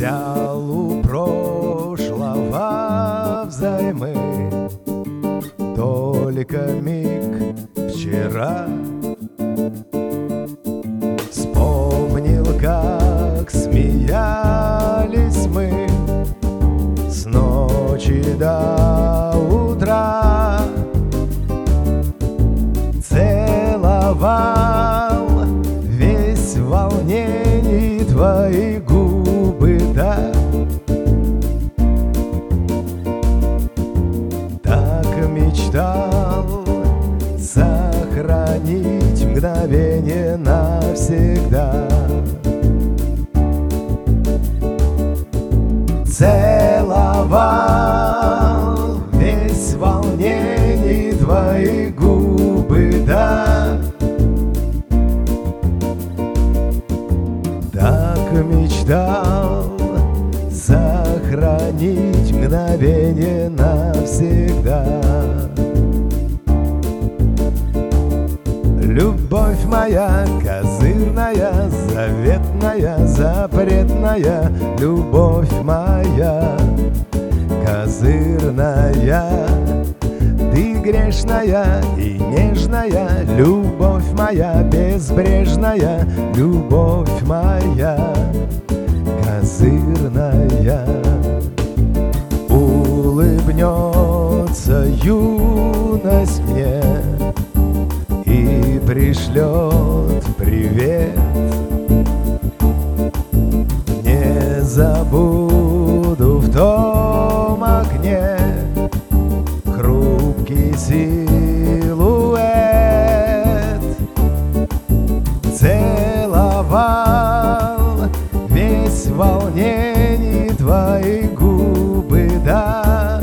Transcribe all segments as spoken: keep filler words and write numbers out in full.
взял у прошлого взаймы только миг вчера. Вспомнил, как смеялись мы с ночи до утра. Целовал весь в волнении твои губы, да. Так мечтал сохранить мгновение навсегда. Целовал весь в волнении твои губы, да. Так мечтал сохранить мгновение навсегда. Любовь моя козырная, заветная, запретная, любовь моя козырная. Ты грешная и нежная, любовь моя безбрежная, любовь моя козырная. Улыбнется юность мне и пришлет привет. Не забуду в том окне хрупкий силуэт. Целовал весь в волнении твои губы, да.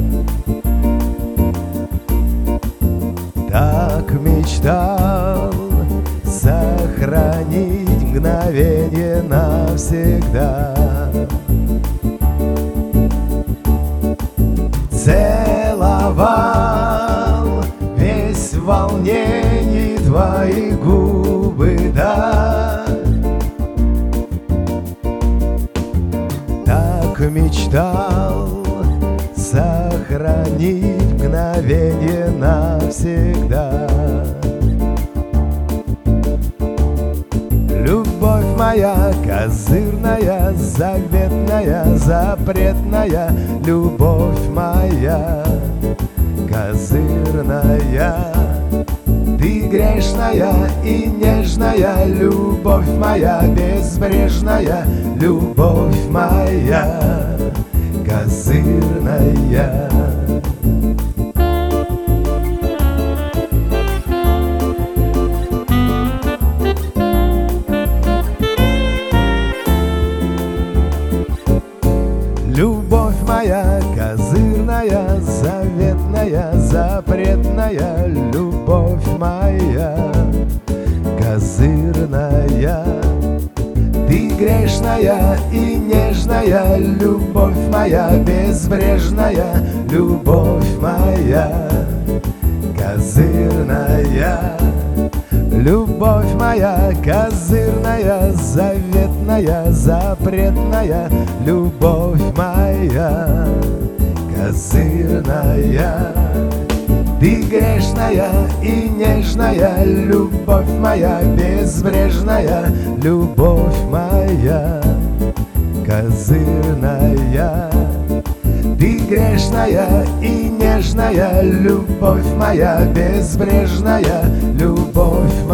Так мечтал сохранить мгновение навсегда. Целовал весь в волнении твои губы, да. Так мечтал сохранить мгновение навсегда. Любовь моя козырная, заветная, запретная, любовь моя козырная. Ты грешная и нежная, любовь моя безбрежная, любовь моя козырная. Любовь моя козырная, заветная, запретная, любовь моя козырная. Ты грешная и нежная, любовь моя безбрежная, любовь моя козырная. Любовь моя козырная, заветная, запретная, любовь моя козырная. Ты грешная и нежная, любовь моя безбрежная, любовь моя козырная. Ты грешная и нежная, любовь моя безбрежная, любовь